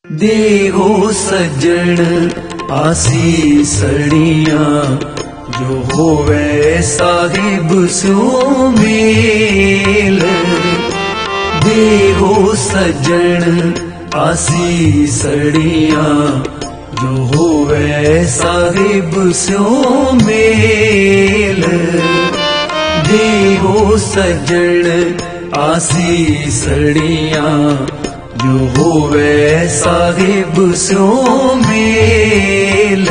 देहो सज्जन आसीसड़ियां जो होवे साहिब सो मेल। देहो सज्जन आसीसड़ियां जो होवे साहिब सो मेल। देहो सज्जन आसीसड़ियां जो होवे साहिब सो मेल।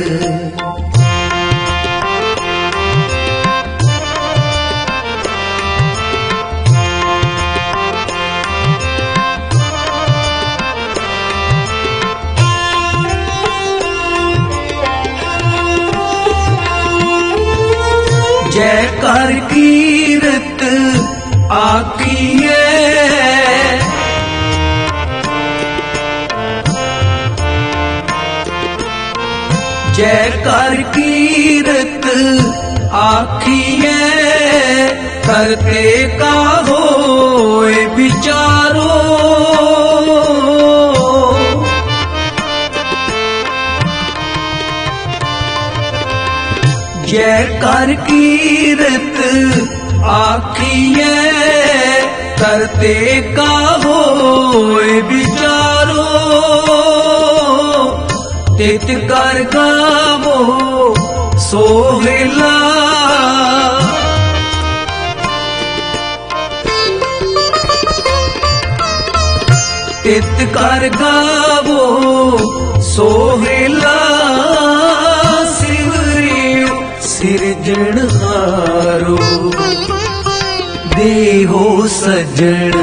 जयकार कीरत आकीए जयकार कीरत आखिए करते का होए विचारो। जयकार कीरत आखिए करते का होए विचारो। तित कर गावो सोहेला तित कर गावो सोहेला। सिवरियो सिरजनहारो देहो सज्जन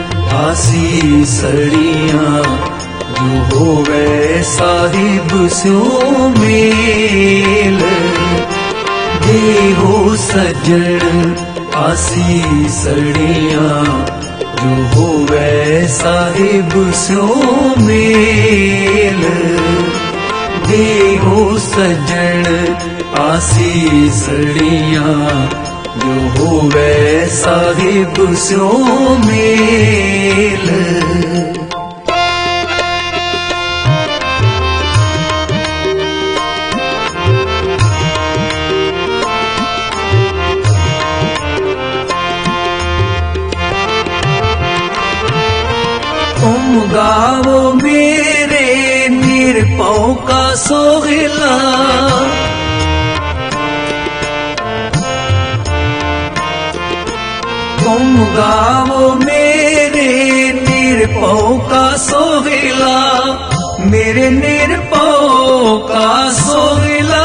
आसीसड़ियां जो होवे साहिब सो मेल। देहो सज्जन आसीसड़ियां जो होवे साहिब सो मेल। देहो सज्जन आसीसड़ियां जो होवे साहिब सो मेल। तुम गावो मेरे निरपौ का सोहिला। तुम गावो मेरे निरपौ का सोहिला। मेरे निरपौ का सोहिला।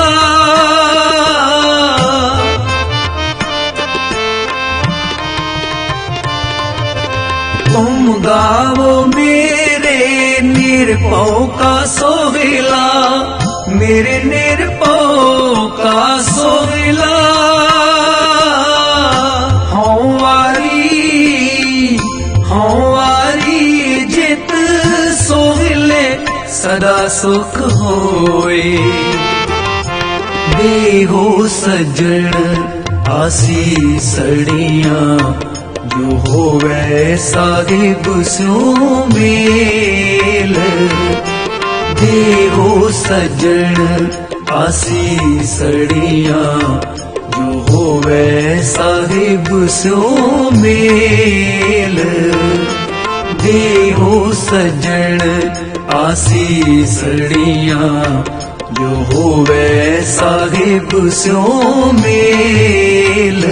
तुम गावो मेरे निरपौ का सोहिला। मेरे निरपौ का सोहिला। हौवारी जित सोहिले सदा सुख होए। देहो सज्जन आसीसड़ियां जो होवे साहिब सो मेल। देहो सज्जन आसीसड़ियां जो होवे साहिब सो मेल। देहो सज्जन आसीसड़ियां जो होवे साहिब सो मेल।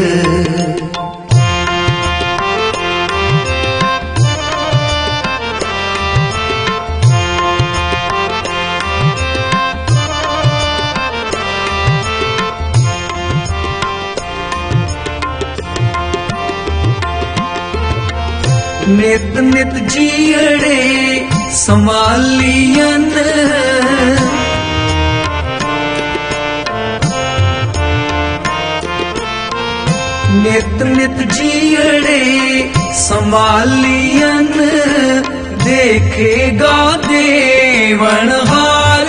नित नित जीअड़े संभालियन। नित नित जीअड़े संभालियन। देखेगा देवनहार।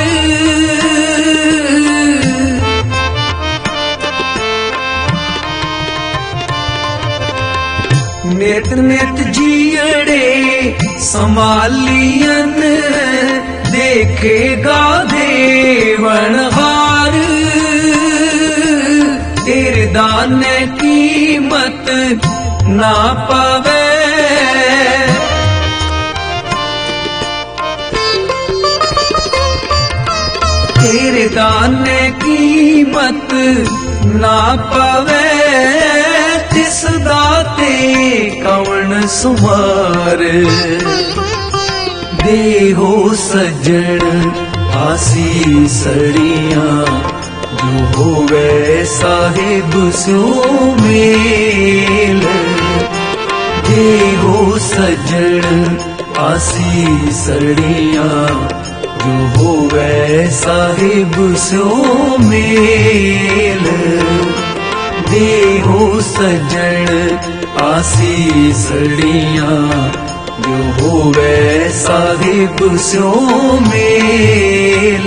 नित नित जीअड़े संभालियन देखेगा देवनहार तेरे दाने कीमत ना पावे। तेरे दाने कीमत ना पावे तिस दाते कौन सुमार। देहो सजन आसीसड़ियां जो होवे साहिब स्यो मेल। देहो सजन आसीसड़ियां जो होवे साहिब स्यो मेल। देहो सजन आसीसड़ियां जो होवे साहिब स्यो मेल।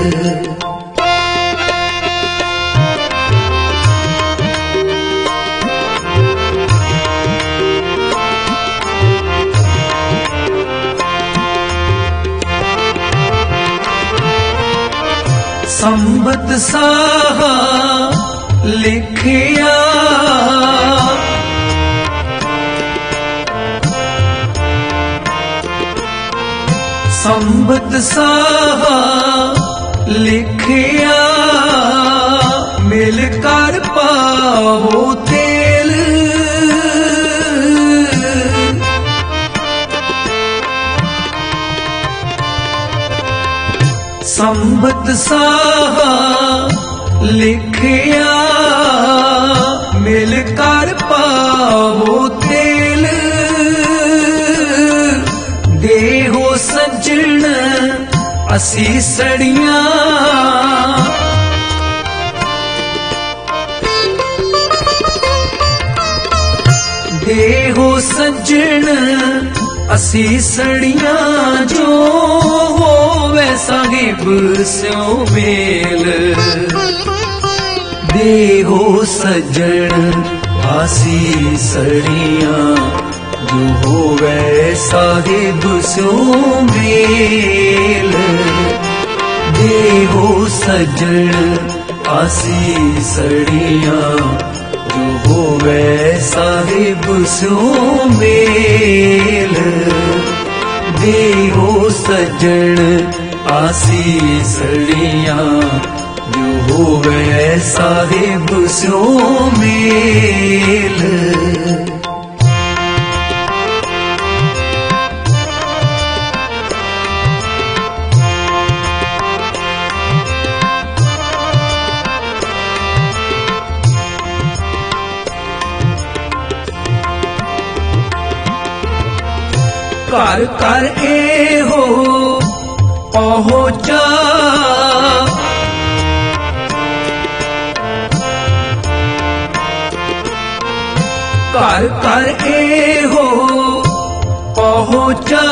संबत साहा लिखिया संबत साहा लिखिया मिलकर पावो तेल। संबत साहा लिखिया मिलकर पावो तेल। देहो सजन आसीसड़ियां देहो सजन आसीसड़ियां जो होवे साहिब स्यो मेल। देहो सजन आसीसड़ियां जो होवे साहिब स्यो मेल। देहो सजन आसीसड़ियां जो होवे साहिब स्यो मेल। देहो सजन आसीसड़ियां जो होवे साहिब स्यो मेल। घर घर ए हो पहुंचा घर घर ए हो पहुंचा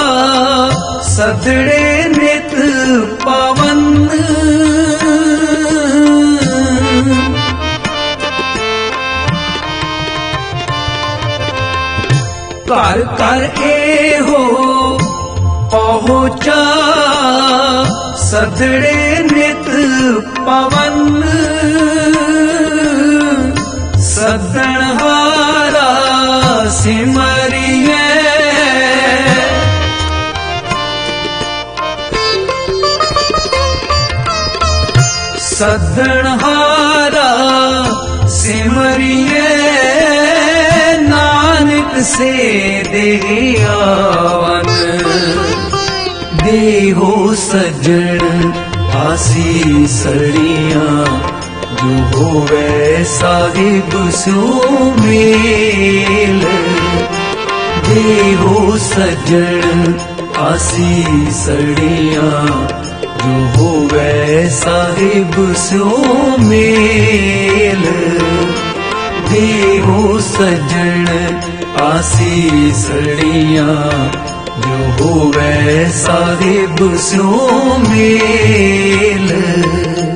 सदड़े नित पावन। घर घर ए हो पहुंचा सदड़े नित पवन। सदनहारा सिमरिए सदनहारा सिमरिए नानक से देवन। देहो सजन आसीसड़ियां जो होवे साहिब स्यो मेल। देहो सजन आसीसड़ियां जो होवे साहिब स्यो मेल। देहो सजन आसीसड़ियां जो होवे साहिब स्यो मेल।